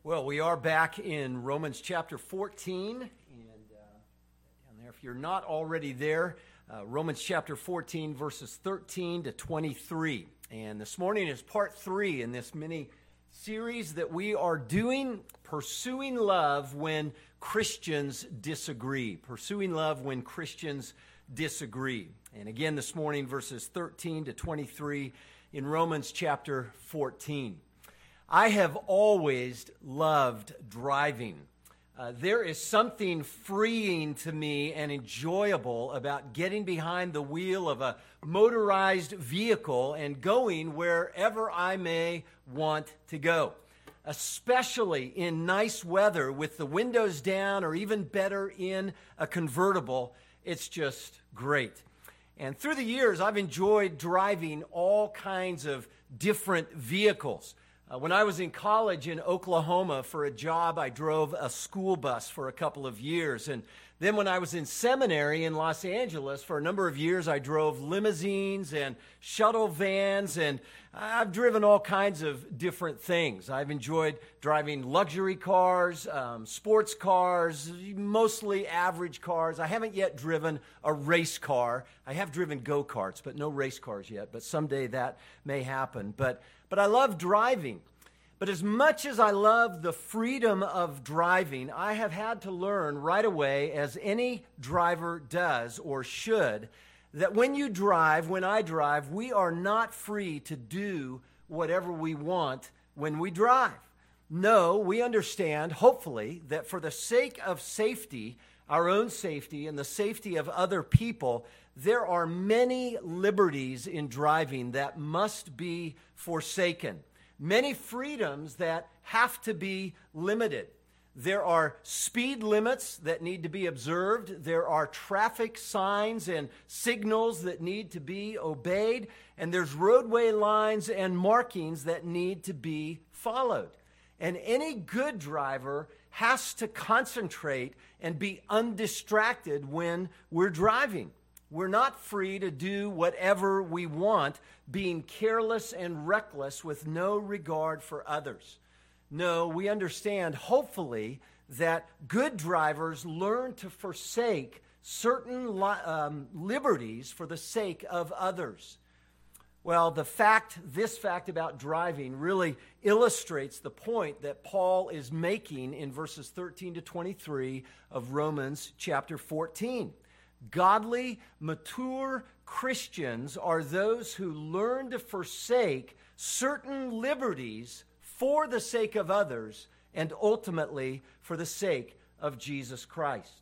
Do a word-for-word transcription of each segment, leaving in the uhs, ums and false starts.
Well, we are back in Romans chapter fourteen, and uh, down there, if you're not already there, uh, Romans chapter fourteen, verses thirteen to twenty-three. And this morning is part three in this mini series that we are doing, Pursuing Love When Christians Disagree. Pursuing Love When Christians Disagree. And again, this morning, verses thirteen to twenty-three in Romans chapter fourteen. I have always loved driving. Uh, there is something freeing to me and enjoyable about getting behind the wheel of a motorized vehicle and going wherever I may want to go, especially in nice weather with the windows down, or even better in a convertible. It's just great. And through the years, I've enjoyed driving all kinds of different vehicles. Uh, when I was in college in Oklahoma for a job, I drove a school bus for a couple of years. And then when I was in seminary in Los Angeles for a number of years, I drove limousines and shuttle vans, and I've driven all kinds of different things. I've enjoyed driving luxury cars, um, sports cars, mostly average cars. I haven't yet driven a race car. I have driven go-karts, but no race cars yet. But someday that may happen. But But I love driving. But as much as I love the freedom of driving, I have had to learn right away, as any driver does or should, that when you drive, when I drive, we are not free to do whatever we want when we drive. No, we understand, hopefully, that for the sake of safety, our own safety and the safety of other people, there are many liberties in driving that must be forsaken. Many freedoms that have to be limited. There are speed limits that need to be observed. There are traffic signs and signals that need to be obeyed. And there's roadway lines and markings that need to be followed. And any good driver has to concentrate and be undistracted when we're driving. We're not free to do whatever we want, being careless and reckless with no regard for others. No, we understand, hopefully, that good drivers learn to forsake certain li- um, liberties for the sake of others. Well, the fact, this fact about driving really illustrates the point that Paul is making in verses thirteen to twenty-three of Romans chapter fourteen. Godly, mature Christians are those who learn to forsake certain liberties for the sake of others and ultimately for the sake of Jesus Christ.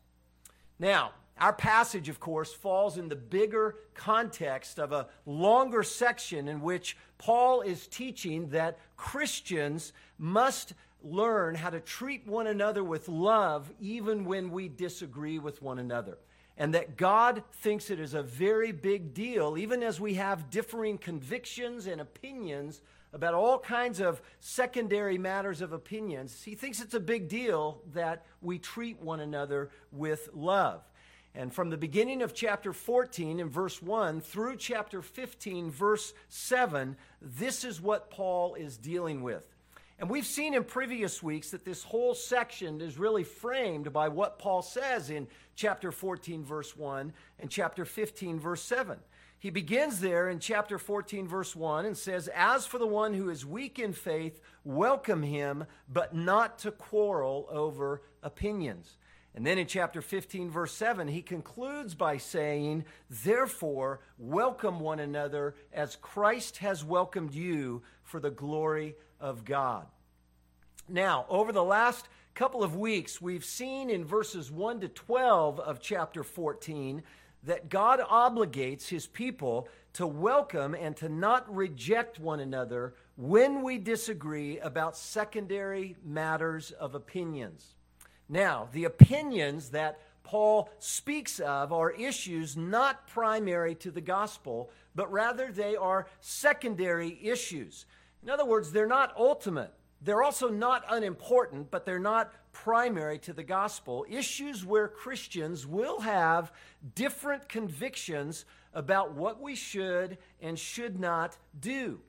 Now, our passage, of course, falls in the bigger context of a longer section in which Paul is teaching that Christians must learn how to treat one another with love even when we disagree with one another. And that God thinks it is a very big deal, even as we have differing convictions and opinions about all kinds of secondary matters of opinions. He thinks it's a big deal that we treat one another with love. And from the beginning of chapter fourteen in verse one through chapter fifteen, verse seven, this is what Paul is dealing with. And we've seen in previous weeks that this whole section is really framed by what Paul says in chapter fourteen, verse one, and chapter fifteen, verse seven. He begins there in chapter fourteen, verse one, and says, "As for the one who is weak in faith, welcome him, but not to quarrel over opinions." And then in chapter fifteen, verse seven, he concludes by saying, "Therefore, welcome one another as Christ has welcomed you for the glory of God." Now, over the last couple of weeks, we've seen in verses one to twelve of chapter fourteen that God obligates his people to welcome and to not reject one another when we disagree about secondary matters of opinions. Now, the opinions that Paul speaks of are issues not primary to the gospel, but rather they are secondary issues. In other words, they're not ultimate. They're also not unimportant, but they're not primary to the gospel. Issues where Christians will have different convictions about what we should and should not do.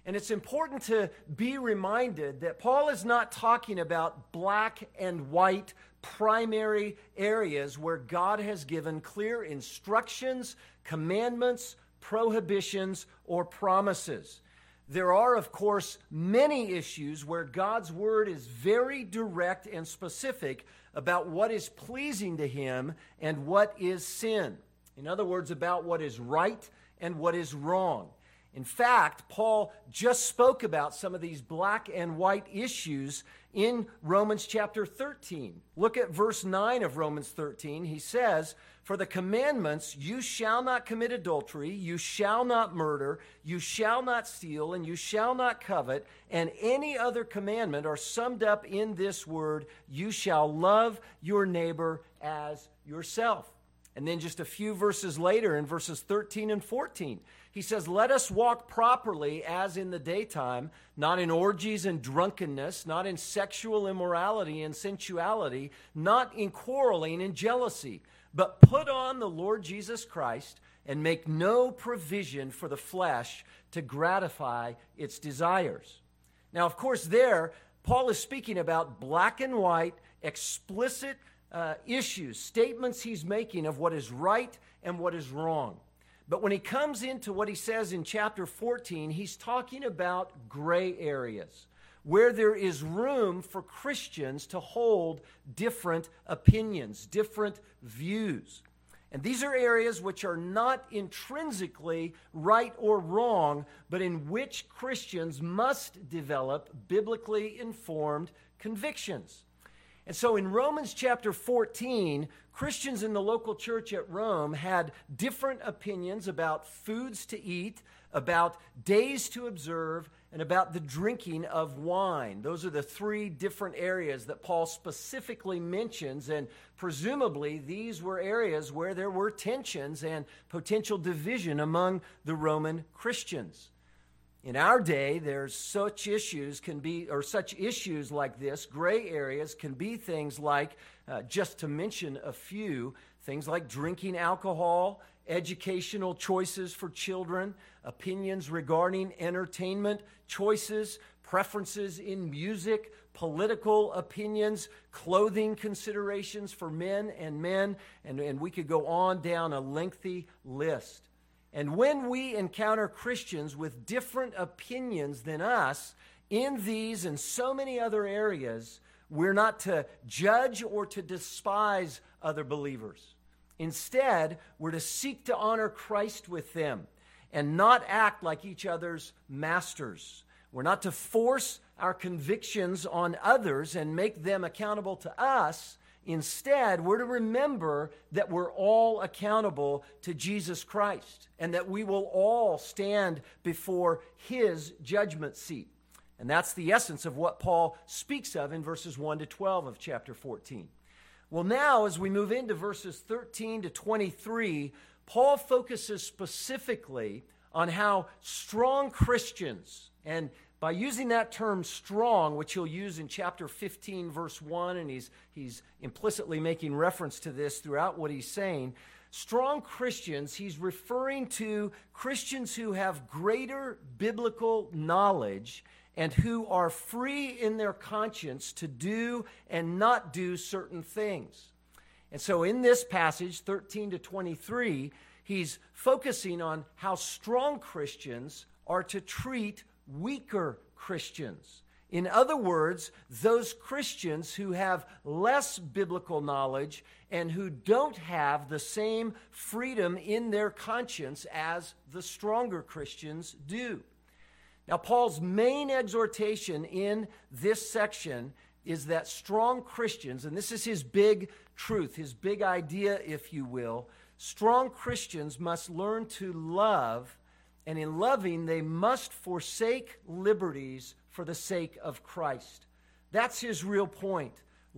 And it's important to be reminded that Paul is not talking about black and white primary areas where God has given clear instructions, commandments, prohibitions, or promises. There are, of course, many issues where God's word is very direct and specific about what is pleasing to him and what is sin. In other words, about what is right and what is wrong. In fact, Paul just spoke about some of these black and white issues in Romans chapter thirteen. Look at verse nine of Romans thirteen. He says, "For the commandments, you shall not commit adultery, you shall not murder, you shall not steal, and you shall not covet, and any other commandment are summed up in this word, you shall love your neighbor as yourself." And then just a few verses later, in verses thirteen and fourteen, he says, "Let us walk properly as in the daytime, not in orgies and drunkenness, not in sexual immorality and sensuality, not in quarreling and jealousy, but put on the Lord Jesus Christ and make no provision for the flesh to gratify its desires." Now, of course, there, Paul is speaking about black and white, explicit uh, issues, statements he's making of what is right and what is wrong. But when he comes into what he says in chapter fourteen, he's talking about gray areas where there is room for Christians to hold different opinions, different views. And these are areas which are not intrinsically right or wrong, but in which Christians must develop biblically informed convictions. And so in Romans chapter fourteen, Christians in the local church at Rome had different opinions about foods to eat, about days to observe, and about the drinking of wine. Those are the three different areas that Paul specifically mentions, and presumably these were areas where there were tensions and potential division among the Roman Christians. In our day, there's such issues can be, or such issues like this, gray areas can be things like, uh, just to mention a few, things like drinking alcohol, educational choices for children, opinions regarding entertainment choices, preferences in music, political opinions, clothing considerations for men and men, and, and we could go on down a lengthy list. And when we encounter Christians with different opinions than us in these and so many other areas, we're not to judge or to despise other believers. Instead, we're to seek to honor Christ with them and not act like each other's masters. We're not to force our convictions on others and make them accountable to us. Instead, we're to remember that we're all accountable to Jesus Christ and that we will all stand before his judgment seat. And that's the essence of what Paul speaks of in verses one to twelve of chapter fourteen. Well, now as we move into verses thirteen to twenty-three, Paul focuses specifically on how strong Christians, and by using that term strong, which he'll use in chapter fifteen, verse one, and he's, he's implicitly making reference to this throughout what he's saying, strong Christians, he's referring to Christians who have greater biblical knowledge and who are free in their conscience to do and not do certain things. And so in this passage, thirteen to twenty-three, he's focusing on how strong Christians are to treat weaker Christians. In other words, those Christians who have less biblical knowledge and who don't have the same freedom in their conscience as the stronger Christians do. Now, Paul's main exhortation in this section is that strong Christians, and this is his big truth, his big idea, if you will, strong Christians must learn to love, and in loving, they must forsake liberties for the sake of Christ. That's his real point.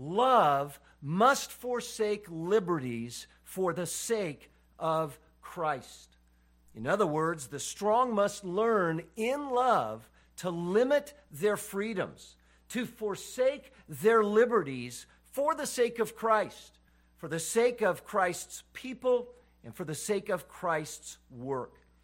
Love must forsake liberties for the sake of Christ. In other words, the strong must learn in love to limit their freedoms, to forsake their liberties for the sake of Christ, for the sake of Christ's people, and for the sake of Christ's work.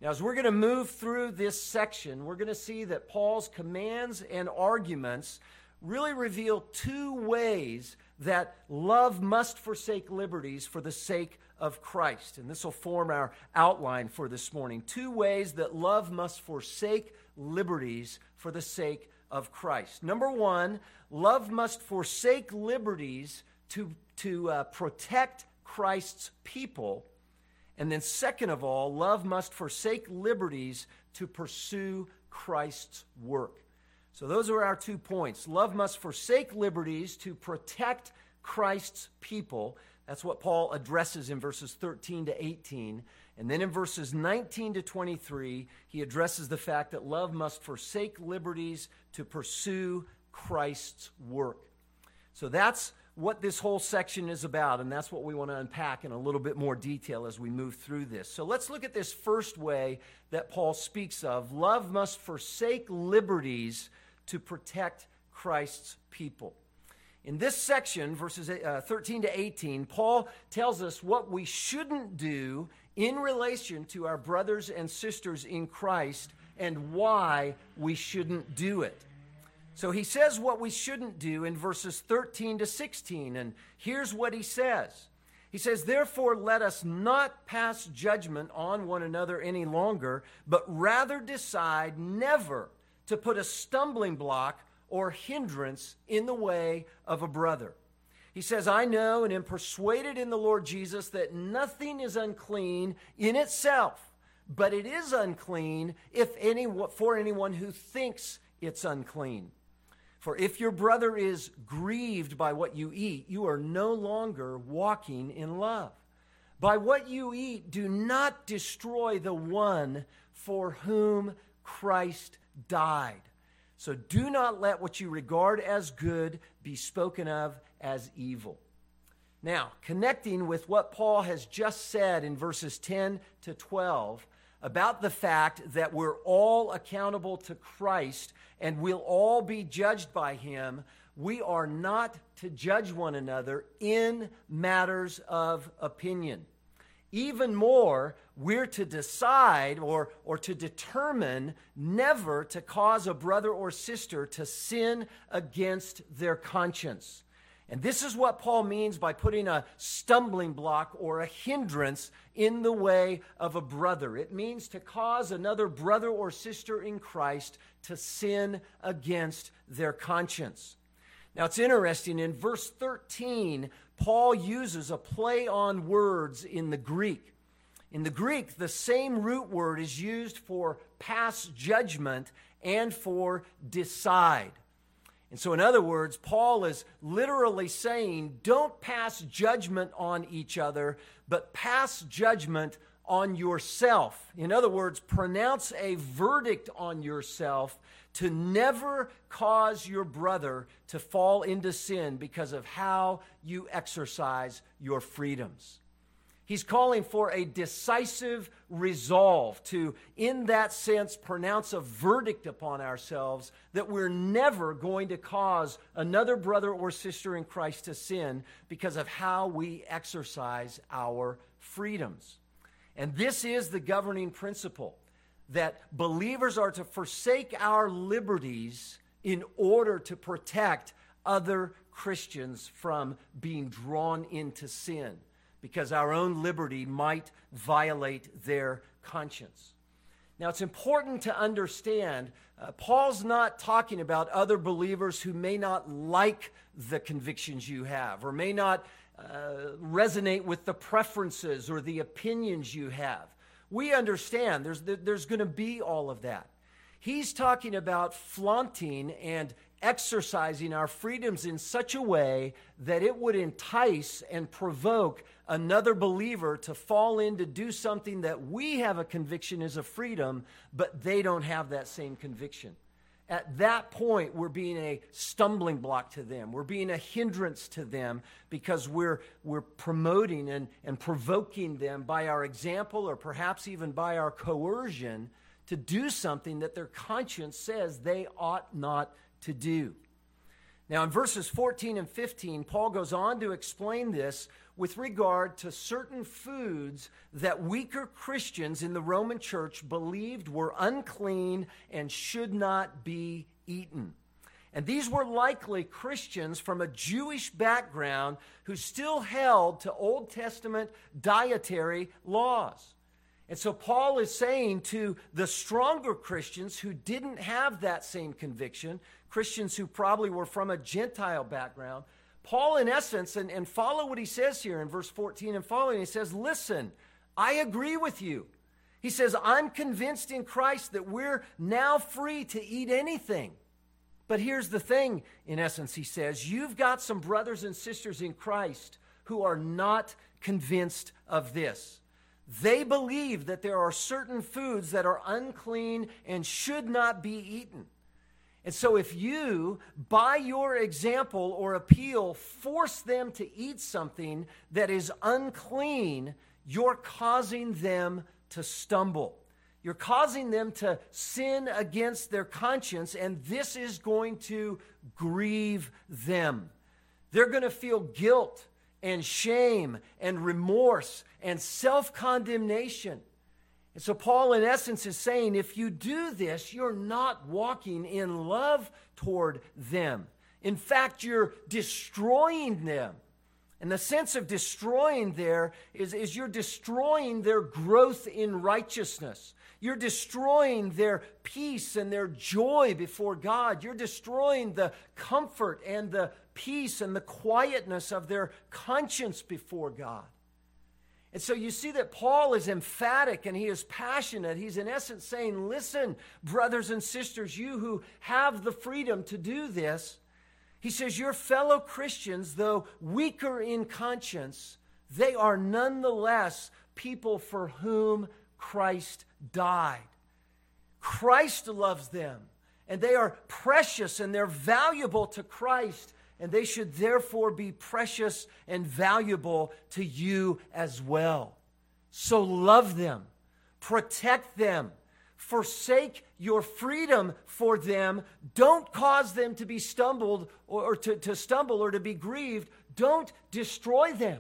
Now, as we're going to move through this section, we're going to see that Paul's commands and arguments really reveal two ways that love must forsake liberties for the sake of Christ. And this will form our outline for this morning. Two ways that love must forsake liberties for the sake of Christ. Number one, love must forsake liberties to, to uh, protect Christ's people. And then second of all, love must forsake liberties to pursue Christ's work. So those are our two points. Love must forsake liberties to protect Christ's people. That's what Paul addresses in verses thirteen to eighteen. And then in verses nineteen to twenty-three, he addresses the fact that love must forsake liberties to pursue Christ's work. So that's what this whole section is about, and that's what we want to unpack in a little bit more detail as we move through this. So let's look at this first way that Paul speaks of. Love must forsake liberties to protect Christ's people. In this section, verses uh, thirteen to eighteen, Paul tells us what we shouldn't do in relation to our brothers and sisters in Christ and why we shouldn't do it. So he says what we shouldn't do in verses thirteen to sixteen, and here's what he says. He says, "Therefore let us not pass judgment on one another any longer, but rather decide never to put a stumbling block or hindrance in the way of a brother." He says, "I know and am persuaded in the Lord Jesus that nothing is unclean in itself, but it is unclean if any, for anyone who thinks it's unclean. For if your brother is grieved by what you eat, you are no longer walking in love. By what you eat, do not destroy the one for whom Christ died. So do not let what you regard as good be spoken of as evil." Now, connecting with what Paul has just said in verses ten to twelve about the fact that we're all accountable to Christ and we'll all be judged by him, we are not to judge one another in matters of opinion. Even more, we're to decide or, or to determine never to cause a brother or sister to sin against their conscience. And this is what Paul means by putting a stumbling block or a hindrance in the way of a brother. It means to cause another brother or sister in Christ to sin against their conscience. Now, it's interesting. In verse thirteen, Paul uses a play on words in the Greek. In the Greek, the same root word is used for pass judgment and for decide. And so, in other words, Paul is literally saying, don't pass judgment on each other, but pass judgment on yourself. In other words, pronounce a verdict on yourself to never cause your brother to fall into sin because of how you exercise your freedoms. He's calling for a decisive resolve to, in that sense, pronounce a verdict upon ourselves that we're never going to cause another brother or sister in Christ to sin because of how we exercise our freedoms. And this is the governing principle, that believers are to forsake our liberties in order to protect other Christians from being drawn into sin, because our own liberty might violate their conscience. Now, it's important to understand, uh, Paul's not talking about other believers who may not like the convictions you have or may not uh, resonate with the preferences or the opinions you have. We understand there's, there's going to be all of that. He's talking about flaunting and exercising our freedoms in such a way that it would entice and provoke another believer to fall in to do something that we have a conviction is a freedom, but they don't have that same conviction. At that point, we're being a stumbling block to them. We're being a hindrance to them because we're, we're promoting and, and provoking them by our example or perhaps even by our coercion to do something that their conscience says they ought not to do. Now, in verses fourteen and fifteen, Paul goes on to explain this with regard to certain foods that weaker Christians in the Roman church believed were unclean and should not be eaten. And these were likely Christians from a Jewish background who still held to Old Testament dietary laws. And so Paul is saying to the stronger Christians who didn't have that same conviction, Christians who probably were from a Gentile background, Paul, in essence, and, and follow what he says here in verse fourteen and following, he says, listen, I agree with you. He says, I'm convinced in Christ that we're now free to eat anything. But here's the thing, in essence, he says, you've got some brothers and sisters in Christ who are not convinced of this. They believe that there are certain foods that are unclean and should not be eaten. And so if you, by your example or appeal, force them to eat something that is unclean, you're causing them to stumble. You're causing them to sin against their conscience, and this is going to grieve them. They're going to feel guilt and shame and remorse and self-condemnation. And so Paul, in essence, is saying, if you do this, you're not walking in love toward them. In fact, you're destroying them. And the sense of destroying there is, is you're destroying their growth in righteousness. You're destroying their peace and their joy before God. You're destroying the comfort and the peace and the quietness of their conscience before God. And so you see that Paul is emphatic and he is passionate. He's in essence saying, listen, brothers and sisters, you who have the freedom to do this, he says, your fellow Christians, though weaker in conscience, they are nonetheless people for whom Christ died. Christ loves them, and they are precious and they're valuable to Christ. And they should therefore be precious and valuable to you as well. So love them, protect them, forsake your freedom for them. Don't cause them to be stumbled or, or to, to stumble or to be grieved. Don't destroy them.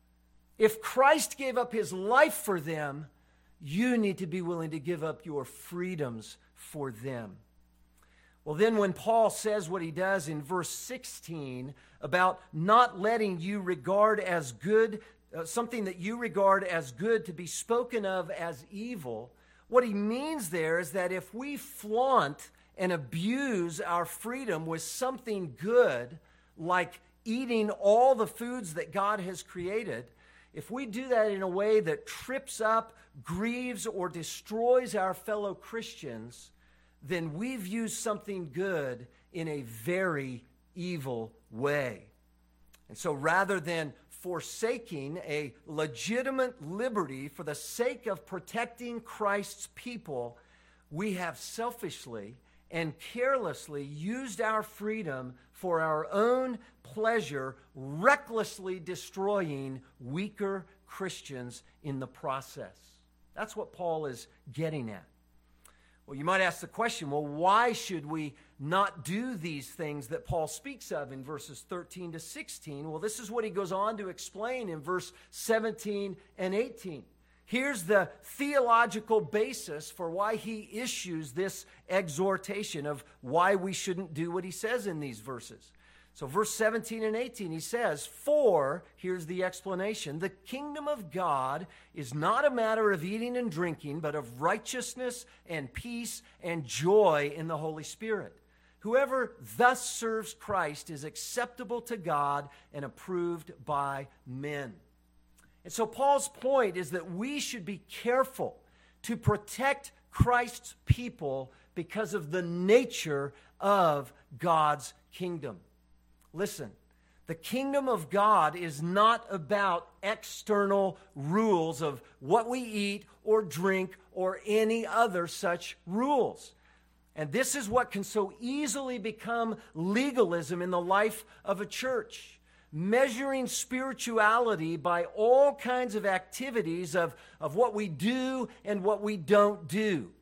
If Christ gave up his life for them, you need to be willing to give up your freedoms for them. Well, then when Paul says what he does in verse sixteen about not letting you regard as good, uh, something that you regard as good to be spoken of as evil, what he means there is that if we flaunt and abuse our freedom with something good, like eating all the foods that God has created, if we do that in a way that trips up, grieves, or destroys our fellow Christians, then we've used something good in a very evil way. And so rather than forsaking a legitimate liberty for the sake of protecting Christ's people, we have selfishly and carelessly used our freedom for our own pleasure, recklessly destroying weaker Christians in the process. That's what Paul is getting at. Well, you might ask the question, well, why should we not do these things that Paul speaks of in verses thirteen to sixteen? Well, this is what he goes on to explain in verse seventeen and eighteen. Here's the theological basis for why he issues this exhortation of why we shouldn't do what he says in these verses. So verse seventeen and eighteen, he says, for, here's the explanation, the kingdom of God is not a matter of eating and drinking, but of righteousness and peace and joy in the Holy Spirit. Whoever thus serves Christ is acceptable to God and approved by men. And so Paul's point is that we should be careful to protect Christ's people because of the nature of God's kingdom. Listen, the kingdom of God is not about external rules of what we eat or drink or any other such rules. And this is what can so easily become legalism in the life of a church. Measuring spirituality by all kinds of activities of, of what we do and what we don't do.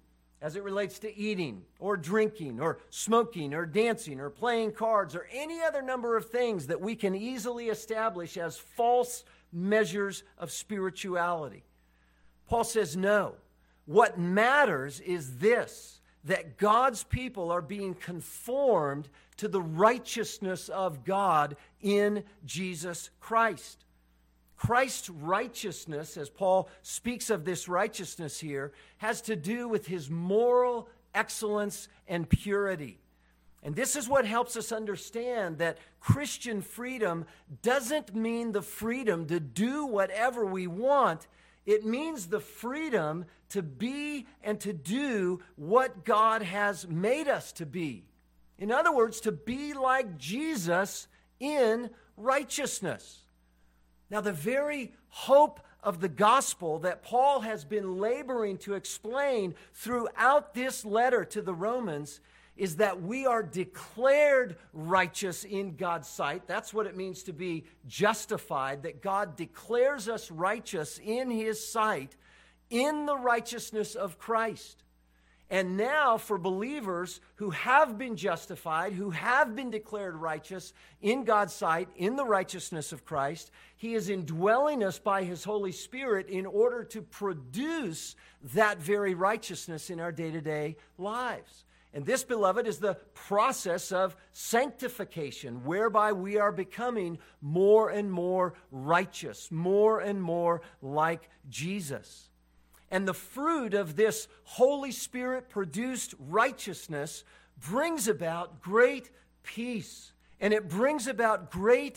as it relates to eating or drinking or smoking or dancing or playing cards or any other number of things that we can easily establish as false measures of spirituality. Paul says, no. What matters is this, that God's people are being conformed to the righteousness of God in Jesus Christ. Christ's righteousness, as Paul speaks of this righteousness here, has to do with his moral excellence and purity. And this is what helps us understand that Christian freedom doesn't mean the freedom to do whatever we want. It means the freedom to be and to do what God has made us to be. In other words, to be like Jesus in righteousness. Now, the very hope of the gospel that Paul has been laboring to explain throughout this letter to the Romans is that we are declared righteous in God's sight. That's what it means to be justified, that God declares us righteous in his sight in the righteousness of Christ. And now for believers who have been justified, who have been declared righteous in God's sight, in the righteousness of Christ, he is indwelling us by his Holy Spirit in order to produce that very righteousness in our day-to-day lives. And this, beloved, is the process of sanctification, whereby we are becoming more and more righteous, more and more like Jesus. And the fruit of this Holy Spirit-produced righteousness brings about great peace, and it brings about great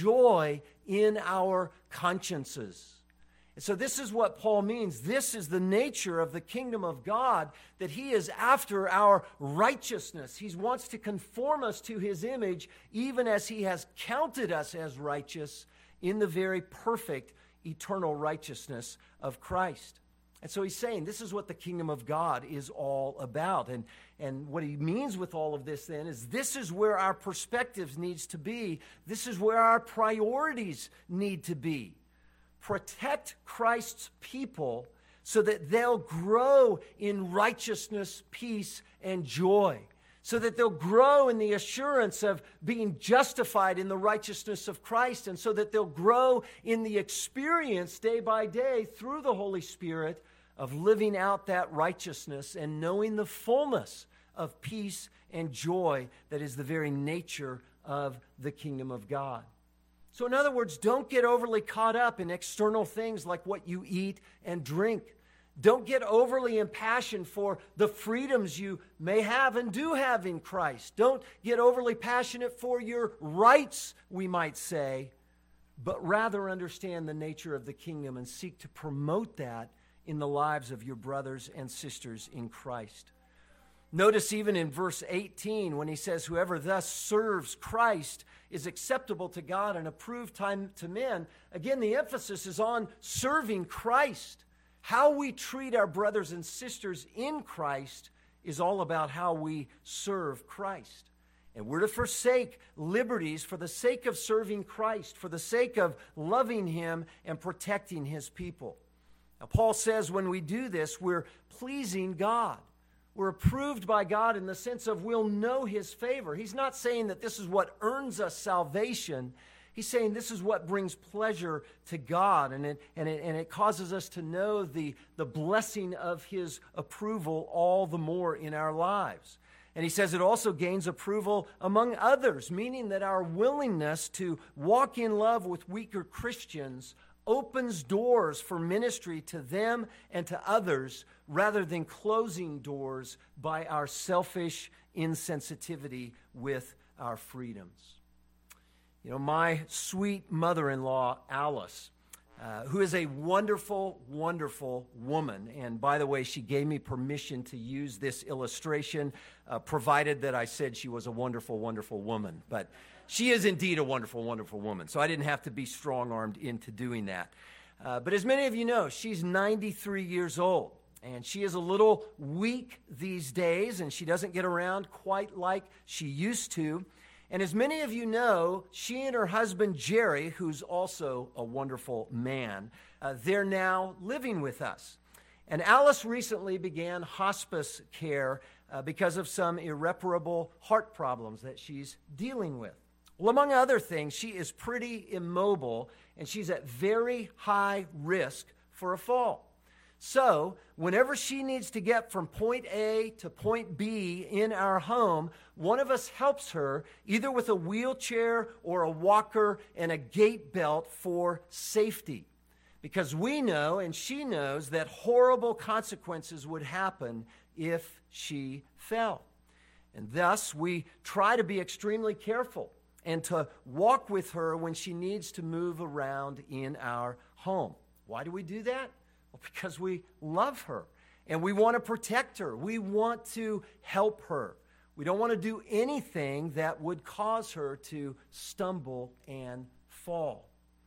joy in our consciences. And so this is what Paul means. This is the nature of the kingdom of God, that he is after our righteousness. He wants to conform us to his image, even as he has counted us as righteous in the very perfect eternal righteousness of Christ. And so he's saying this is what the kingdom of God is all about. And, and what he means with all of this then is this is where our perspectives needs to be. This is where our priorities need to be. Protect Christ's people so that they'll grow in righteousness, peace, and joy. So that they'll grow in the assurance of being justified in the righteousness of Christ, and so that they'll grow in the experience day by day through the Holy Spirit of living out that righteousness and knowing the fullness of peace and joy that is the very nature of the kingdom of God. So in other words, don't get overly caught up in external things like what you eat and drink. Don't get overly impassioned for the freedoms you may have and do have in Christ. Don't get overly passionate for your rights, we might say, but rather understand the nature of the kingdom and seek to promote that in the lives of your brothers and sisters in Christ. Notice even in verse eighteen when he says, whoever thus serves Christ is acceptable to God and approved time to men. Again, the emphasis is on serving Christ. How we treat our brothers and sisters in Christ is all about how we serve Christ. And we're to forsake liberties for the sake of serving Christ, for the sake of loving him and protecting his people. Now, Paul says when we do this, we're pleasing God. We're approved by God in the sense of we'll know his favor. He's not saying that this is what earns us salvation. He's saying this is what brings pleasure to God, and it, and it, and it causes us to know the, the blessing of his approval all the more in our lives. And he says it also gains approval among others, meaning that our willingness to walk in love with weaker Christians opens doors for ministry to them and to others rather than closing doors by our selfish insensitivity with our freedoms. You know, my sweet mother-in-law, Alice, uh, who is a wonderful, wonderful woman, and by the way, she gave me permission to use this illustration, uh, provided that I said she was a wonderful, wonderful woman. But she is indeed a wonderful, wonderful woman, so I didn't have to be strong-armed into doing that. Uh, but as many of you know, she's ninety-three years old, and she is a little weak these days, and she doesn't get around quite like she used to. And as many of you know, she and her husband, Jerry, who's also a wonderful man, uh, they're now living with us. And Alice recently began hospice care uh, because of some irreparable heart problems that she's dealing with. Well, among other things, she is pretty immobile, and she's at very high risk for a fall. So, whenever she needs to get from point A to point B in our home, one of us helps her either with a wheelchair or a walker and a gait belt for safety. Because we know, and she knows, that horrible consequences would happen if she fell. And thus, we try to be extremely careful and to walk with her when she needs to move around in our home. Why do we do that? Well, because we love her and we want to protect her. We want to help her. We don't want to do anything that would cause her to stumble and fall.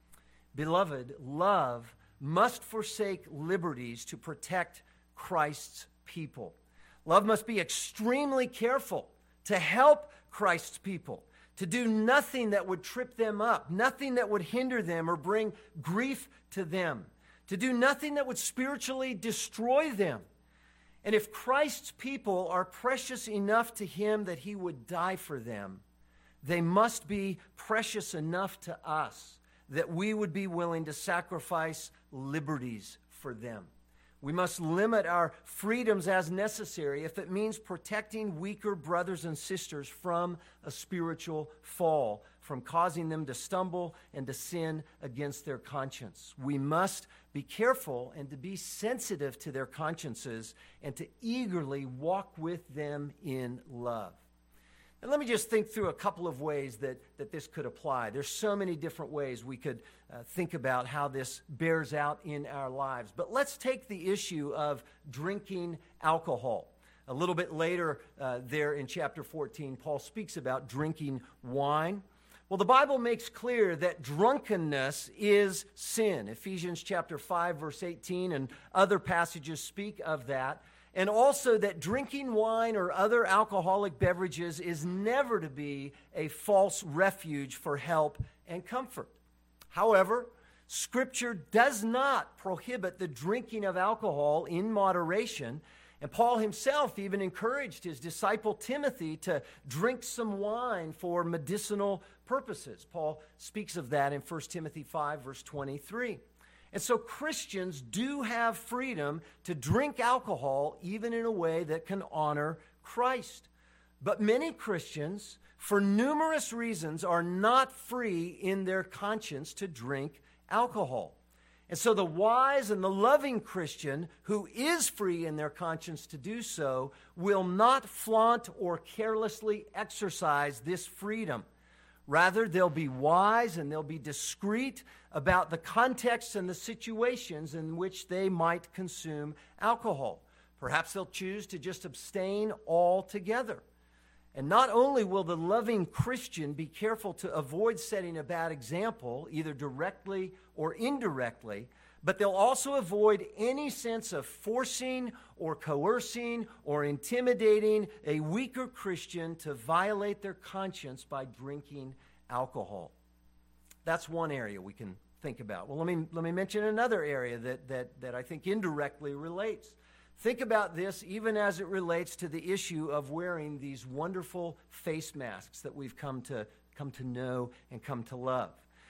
Beloved, love must forsake liberties to protect Christ's people. Love must be extremely careful to help Christ's people, to do nothing that would trip them up, nothing that would hinder them or bring grief to them, to do nothing that would spiritually destroy them. And if Christ's people are precious enough to him that he would die for them, they must be precious enough to us that we would be willing to sacrifice liberties for them. We must limit our freedoms as necessary if it means protecting weaker brothers and sisters from a spiritual fall, from causing them to stumble and to sin against their conscience. We must be careful and to be sensitive to their consciences and to eagerly walk with them in love. And let me just think through a couple of ways that, that this could apply. There's so many different ways we could uh, think about how this bears out in our lives. But let's take the issue of drinking alcohol. A little bit later uh, there in chapter fourteen, Paul speaks about drinking wine. Well, the Bible makes clear that drunkenness is sin. Ephesians chapter five, verse eighteen, and other passages speak of that. And also that drinking wine or other alcoholic beverages is never to be a false refuge for help and comfort. However, Scripture does not prohibit the drinking of alcohol in moderation, and Paul himself even encouraged his disciple Timothy to drink some wine for medicinal purposes. Paul speaks of that in First Timothy five, verse twenty-three. And so Christians do have freedom to drink alcohol even in a way that can honor Christ. But many Christians, for numerous reasons, are not free in their conscience to drink alcohol. And so the wise and the loving Christian who is free in their conscience to do so will not flaunt or carelessly exercise this freedom. Rather, they'll be wise and they'll be discreet about the contexts and the situations in which they might consume alcohol. Perhaps they'll choose to just abstain altogether. And not only will the loving Christian be careful to avoid setting a bad example, either directly or indirectly, but they'll also avoid any sense of forcing or coercing or intimidating a weaker Christian to violate their conscience by drinking alcohol. That's one area we can think about. Well, let me let me mention another area that that that I think indirectly relates. Think about this even as it relates to the issue of wearing these wonderful face masks that we've come to come to know and come to love.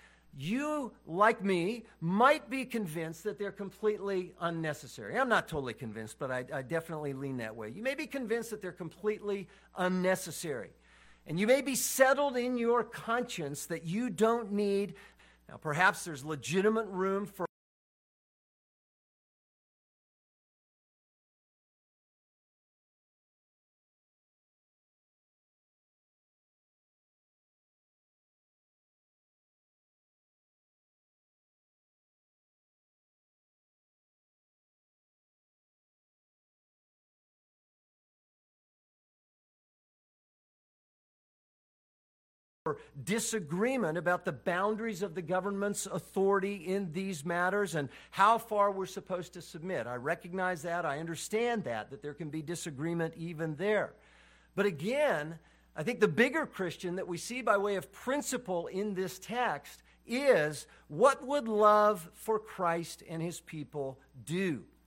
You, like me, might be convinced that they're completely unnecessary. I'm not totally convinced, but I, I definitely lean that way. You may be convinced that they're completely unnecessary. And you may be settled in your conscience that you don't need. Now, perhaps there's legitimate room for disagreement about the boundaries of the government's authority in these matters and how far we're supposed to submit. I recognize that. I understand that, that there can be disagreement even there. But again, I think the bigger Christian that we see by way of principle in this text is, what would love for Christ and his people do?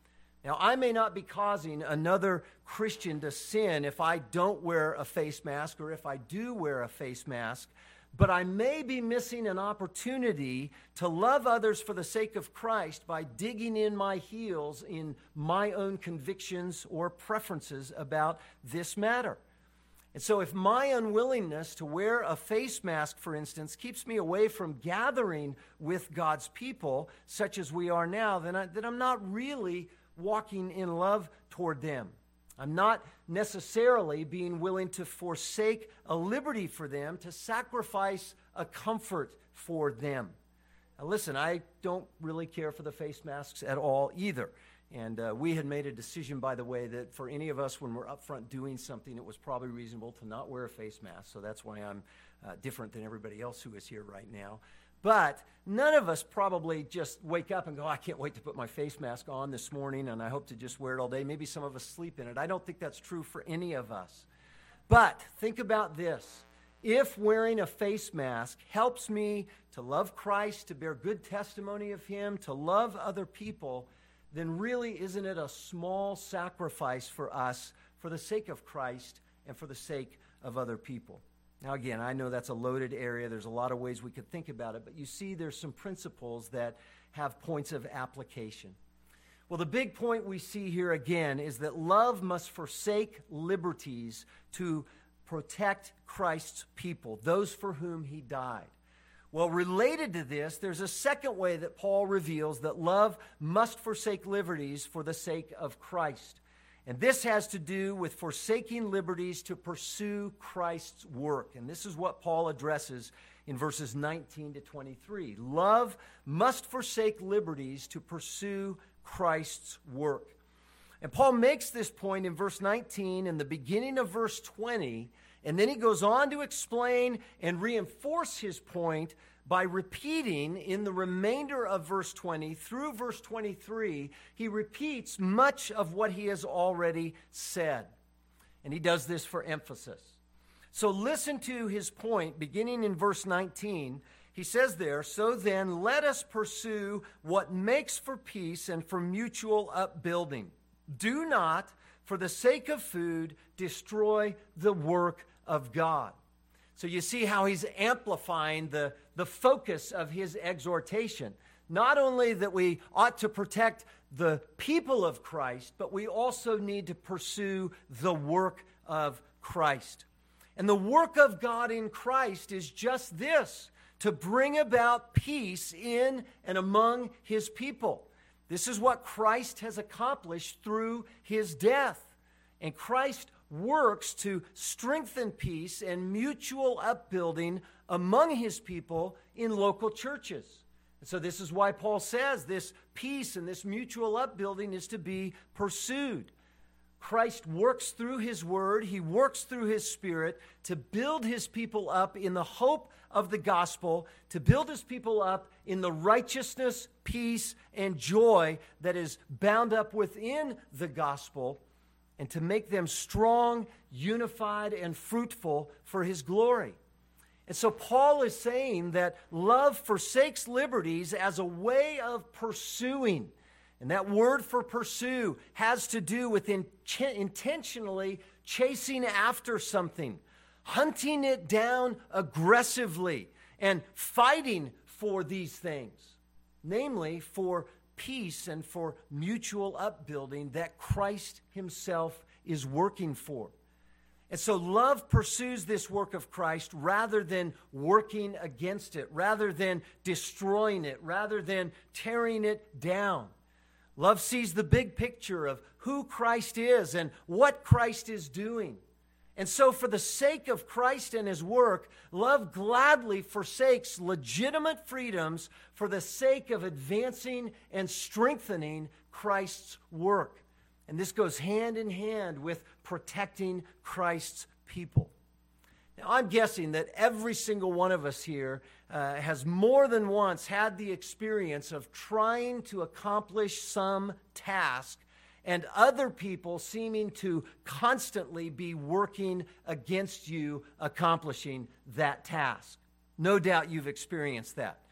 Now, I may not be causing another Christian to sin if I don't wear a face mask or if I do wear a face mask, but I may be missing an opportunity to love others for the sake of Christ by digging in my heels in my own convictions or preferences about this matter. And so if my unwillingness to wear a face mask, for instance, keeps me away from gathering with God's people, such as we are now, then, I, then I'm not really walking in love toward them. I'm not necessarily being willing to forsake a liberty for them, to sacrifice a comfort for them. Now listen, I don't really care for the face masks at all either. And uh, we had made a decision, by the way, that for any of us when we're up front doing something, it was probably reasonable to not wear a face mask. So that's why I'm uh, different than everybody else who is here right now. But none of us probably just wake up and go, I can't wait to put my face mask on this morning, and I hope to just wear it all day. Maybe some of us sleep in it. I don't think that's true for any of us. But think about this. If wearing a face mask helps me to love Christ, to bear good testimony of Him, to love other people, then really isn't it a small sacrifice for us for the sake of Christ and for the sake of other people? Now, again, I know that's a loaded area. There's a lot of ways we could think about it, but you see there's some principles that have points of application. Well, the big point we see here again is that love must forsake liberties to protect Christ's people, those for whom He died. Well, related to this, there's a second way that Paul reveals that love must forsake liberties for the sake of Christ. And this has to do with forsaking liberties to pursue Christ's work. And this is what Paul addresses in verses nineteen to twenty-three. Love must forsake liberties to pursue Christ's work. And Paul makes this point in verse nineteen and the beginning of verse twenty, and then he goes on to explain and reinforce his point by repeating in the remainder of verse twenty through verse twenty-three, he repeats much of what he has already said. And he does this for emphasis. So listen to his point beginning in verse nineteen. He says there, so then let us pursue what makes for peace and for mutual upbuilding. Do not, for the sake of food, destroy the work of God. So you see how he's amplifying the, the focus of his exhortation. Not only that we ought to protect the people of Christ, but we also need to pursue the work of Christ. And the work of God in Christ is just this, to bring about peace in and among His people. This is what Christ has accomplished through His death. And Christ works to strengthen peace and mutual upbuilding among His people in local churches. And so this is why Paul says this peace and this mutual upbuilding is to be pursued. Christ works through His Word, He works through His Spirit to build His people up in the hope of the gospel, to build His people up in the righteousness, peace, and joy that is bound up within the gospel, and to make them strong, unified, and fruitful for His glory. And so Paul is saying that love forsakes liberties as a way of pursuing. And that word for pursue has to do with in- intentionally chasing after something, hunting it down aggressively, and fighting for these things, namely for peace and for mutual upbuilding that Christ Himself is working for. And so love pursues this work of Christ rather than working against it, rather than destroying it, rather than tearing it down. Love sees the big picture of who Christ is and what Christ is doing. And so for the sake of Christ and His work, love gladly forsakes legitimate freedoms for the sake of advancing and strengthening Christ's work. And this goes hand in hand with protecting Christ's people. Now, I'm guessing that every single one of us here uh, has more than once had the experience of trying to accomplish some task and other people seeming to constantly be working against you accomplishing that task. No doubt you've experienced that.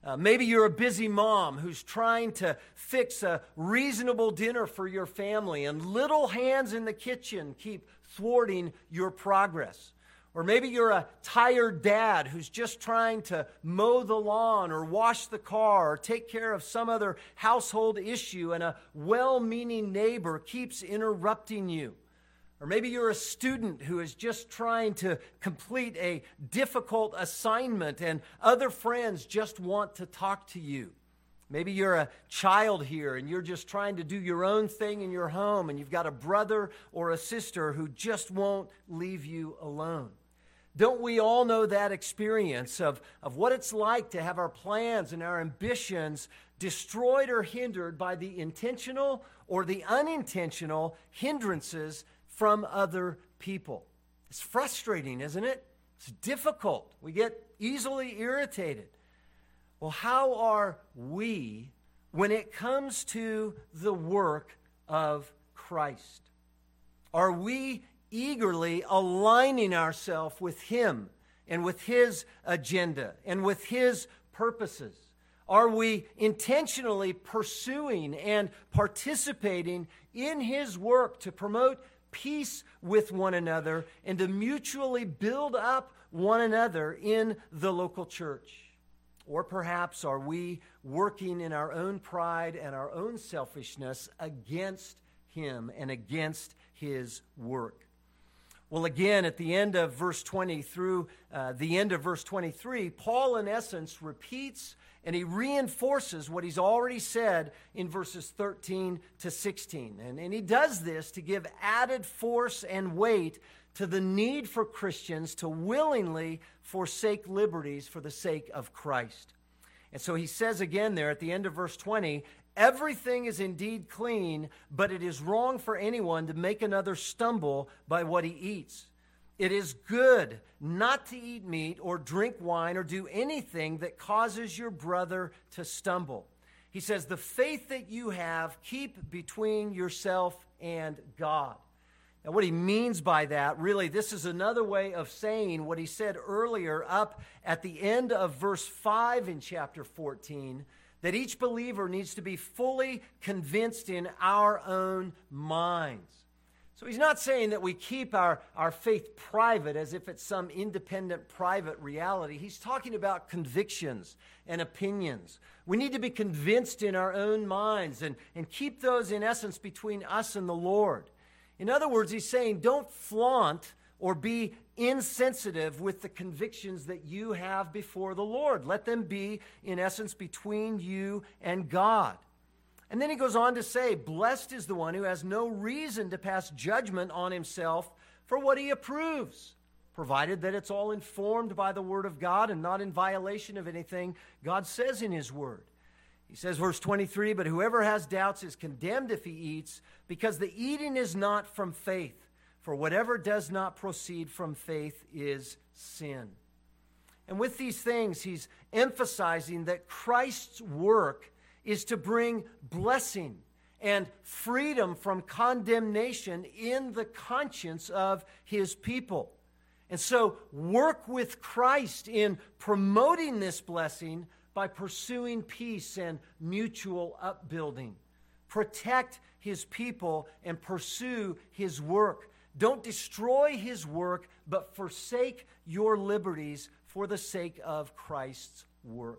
Uh, maybe you're a busy mom who's trying to fix a reasonable dinner for your family, and little hands in the kitchen keep thwarting your progress. Or maybe you're a tired dad who's just trying to mow the lawn or wash the car or take care of some other household issue, and a well-meaning neighbor keeps interrupting you. Or maybe you're a student who is just trying to complete a difficult assignment and other friends just want to talk to you. Maybe you're a child here and you're just trying to do your own thing in your home, and you've got a brother or a sister who just won't leave you alone. Don't we all know that experience of, of what it's like to have our plans and our ambitions destroyed or hindered by the intentional or the unintentional hindrances from other people? It's frustrating, isn't it? It's difficult. We get easily irritated. Well, how are we when it comes to the work of Christ? Are we eagerly aligning ourselves with Him and with His agenda and with His purposes? Are we intentionally pursuing and participating in His work to promote peace with one another and to mutually build up one another in the local church? Or perhaps are we working in our own pride and our own selfishness against Him and against His work? Well, again, at the end of verse twenty through uh, the end of verse twenty-three, Paul, in essence, repeats and he reinforces what he's already said in verses thirteen to sixteen. And, and he does this to give added force and weight to the need for Christians to willingly forsake liberties for the sake of Christ. And so he says again there at the end of verse twenty, everything is indeed clean, but it is wrong for anyone to make another stumble by what he eats. It is good not to eat meat or drink wine or do anything that causes your brother to stumble. He says, the faith that you have, keep between yourself and God. Now, what he means by that, really, this is another way of saying what he said earlier up at the end of verse five in chapter fourteen, that each believer needs to be fully convinced in our own minds. So he's not saying that we keep our, our faith private as if it's some independent private reality. He's talking about convictions and opinions. We need to be convinced in our own minds and, and keep those, in essence, between us and the Lord. In other words, he's saying don't flaunt or be insensitive with the convictions that you have before the Lord. Let them be, in essence, between you and God. And then he goes on to say, blessed is the one who has no reason to pass judgment on himself for what he approves, provided that it's all informed by the word of God and not in violation of anything God says in his word. He says, verse twenty-three, but whoever has doubts is condemned if he eats, because the eating is not from faith. For whatever does not proceed from faith is sin. And with these things, he's emphasizing that Christ's work is to bring blessing and freedom from condemnation in the conscience of his people. And so work with Christ in promoting this blessing by pursuing peace and mutual upbuilding. Protect his people and pursue his work. Don't destroy his work, but forsake your liberties for the sake of Christ's work.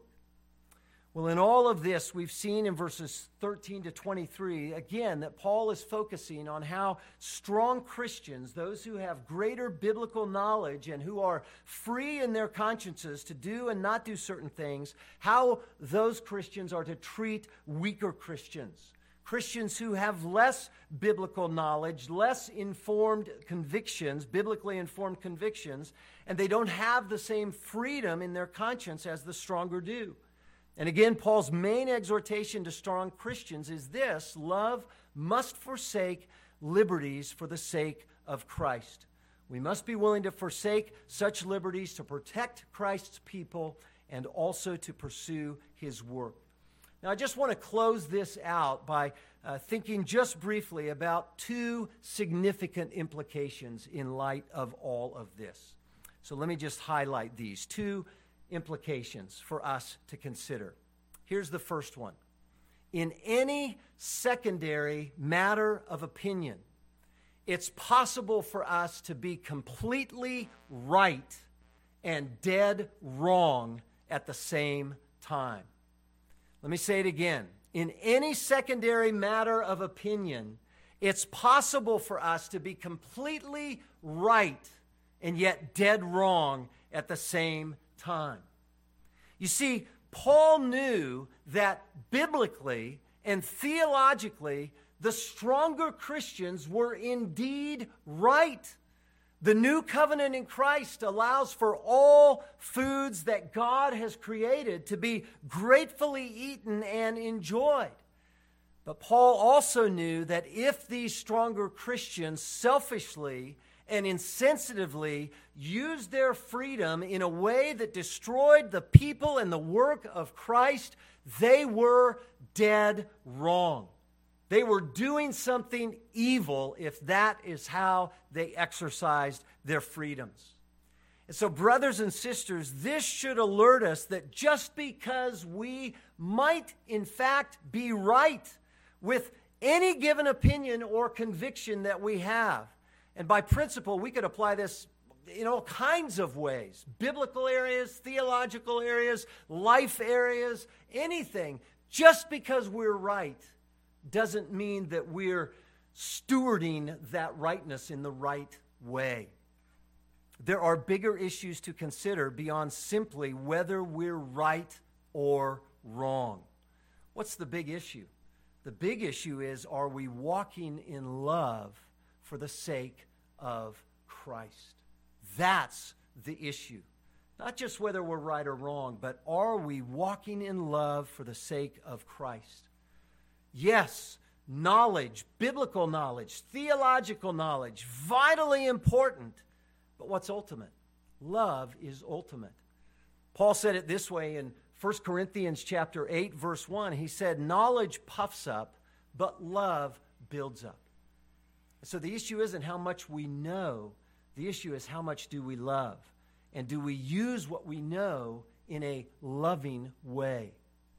Well, in all of this, we've seen in verses thirteen to twenty-three, again, that Paul is focusing on how strong Christians, those who have greater biblical knowledge and who are free in their consciences to do and not do certain things, how those Christians are to treat weaker Christians. Christians who have less biblical knowledge, less informed convictions, biblically informed convictions, and they don't have the same freedom in their conscience as the stronger do. And again, Paul's main exhortation to strong Christians is this: love must forsake liberties for the sake of Christ. We must be willing to forsake such liberties to protect Christ's people and also to pursue his work. Now, I just want to close this out by uh, thinking just briefly about two significant implications in light of all of this. So let me just highlight these two implications for us to consider. Here's the first one. In any secondary matter of opinion, it's possible for us to be completely right and dead wrong at the same time. Let me say it again. In any secondary matter of opinion, it's possible for us to be completely right and yet dead wrong at the same time. You see, Paul knew that biblically and theologically, the stronger Christians were indeed right. The new covenant in Christ allows for all foods that God has created to be gratefully eaten and enjoyed. But Paul also knew that if these stronger Christians selfishly and insensitively used their freedom in a way that destroyed the people and the work of Christ, they were dead wrong. They were doing something evil if that is how they exercised their freedoms. And so, brothers and sisters, this should alert us that just because we might, in fact, be right with any given opinion or conviction that we have, and by principle, we could apply this in all kinds of ways, biblical areas, theological areas, life areas, anything. Just because we're right doesn't mean that we're stewarding that rightness in the right way. There are bigger issues to consider beyond simply whether we're right or wrong. What's the big issue? The big issue is, are we walking in love for the sake of Christ? That's the issue. Not just whether we're right or wrong, but are we walking in love for the sake of Christ? Yes, knowledge, biblical knowledge, theological knowledge, vitally important. But what's ultimate? Love is ultimate. Paul said it this way in First Corinthians chapter eight, verse one. He said, knowledge puffs up, but love builds up. So the issue isn't how much we know. The issue is how much do we love? And do we use what we know in a loving way?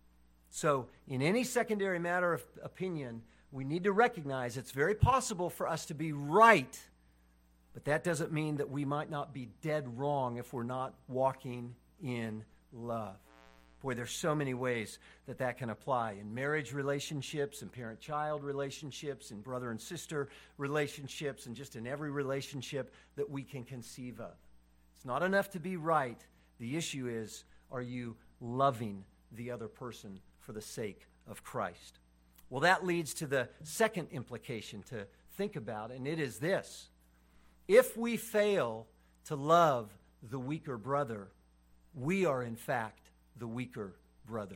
So in any secondary matter of opinion, we need to recognize it's very possible for us to be right, but that doesn't mean that we might not be dead wrong if we're not walking in love. Boy, there's so many ways that that can apply in marriage relationships, in parent-child relationships, in brother and sister relationships, and just in every relationship that we can conceive of. It's not enough to be right. The issue is, are you loving the other person for the sake of Christ? Well, that leads to the second implication to think about, and it is this. If we fail to love the weaker brother, we are in fact the weaker brother.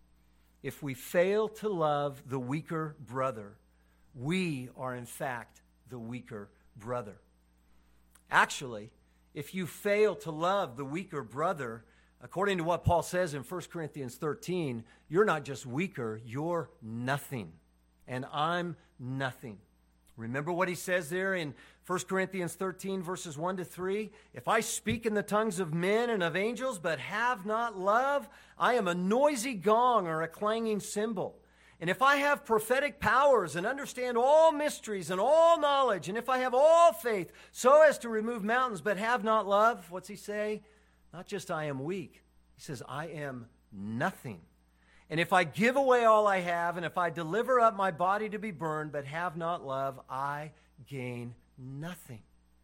If we fail to love the weaker brother, we are in fact the weaker brother. Actually, if you fail to love the weaker brother, according to what Paul says in First Corinthians thirteen, you're not just weaker, you're nothing. And I'm nothing. Remember what he says there in First Corinthians thirteen, verses one to three? If I speak in the tongues of men and of angels, but have not love, I am a noisy gong or a clanging cymbal. And if I have prophetic powers and understand all mysteries and all knowledge, and if I have all faith so as to remove mountains, but have not love, what's he say? Not just I am weak. He says, I am nothing. And if I give away all I have, and if I deliver up my body to be burned, but have not love, I gain nothing.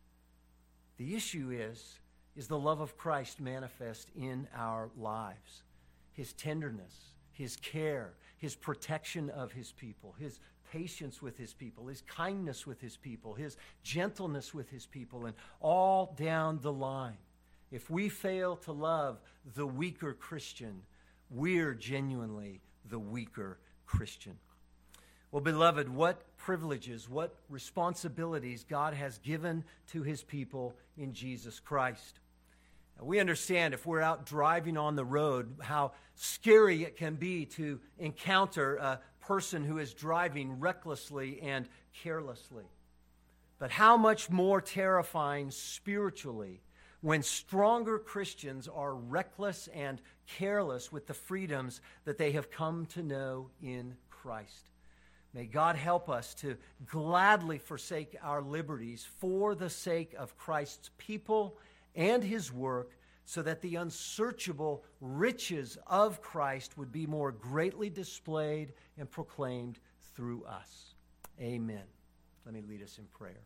The issue is, is the love of Christ manifest in our lives. His tenderness, his care, his protection of his people, his patience with his people, his kindness with his people, his gentleness with his people, and all down the line. If we fail to love the weaker Christian, we're genuinely the weaker Christian. Well, beloved, what privileges, what responsibilities God has given to his people in Jesus Christ. Now, we understand if we're out driving on the road how scary it can be to encounter a person who is driving recklessly and carelessly. But how much more terrifying spiritually when stronger Christians are reckless and careless with the freedoms that they have come to know in Christ. May God help us to gladly forsake our liberties for the sake of Christ's people and his work, so that the unsearchable riches of Christ would be more greatly displayed and proclaimed through us. Amen. Let me lead us in prayer.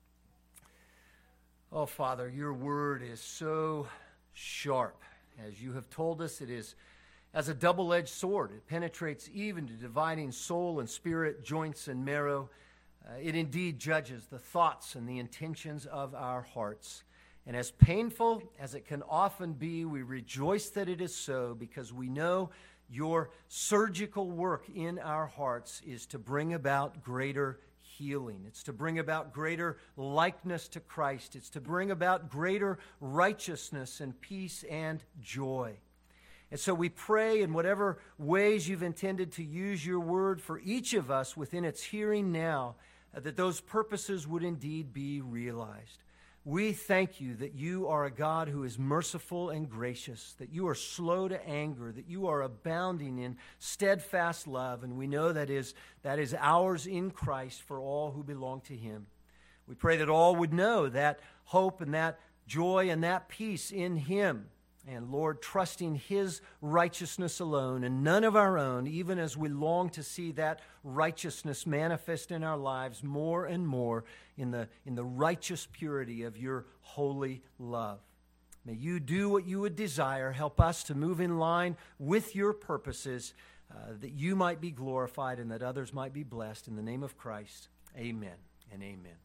Oh, Father, your word is so sharp. As you have told us, it is as a double-edged sword. It penetrates even to dividing soul and spirit, joints and marrow. Uh, it indeed judges the thoughts and the intentions of our hearts. And as painful as it can often be, we rejoice that it is so, because we know your surgical work in our hearts is to bring about greater healing. It's to bring about greater likeness to Christ. It's to bring about greater righteousness and peace and joy. And so we pray, in whatever ways you've intended to use your word for each of us within its hearing now, uh, that those purposes would indeed be realized. We thank you that you are a God who is merciful and gracious, that you are slow to anger, that you are abounding in steadfast love, and we know that is, that is ours in Christ for all who belong to him. We pray that all would know that hope and that joy and that peace in him, and Lord, trusting his righteousness alone and none of our own, even as we long to see that righteousness manifest in our lives more and more in the, in the righteous purity of your holy love. May you do what you would desire. Help us to move in line with your purposes, uh, that you might be glorified and that others might be blessed. In the name of Christ, amen and amen.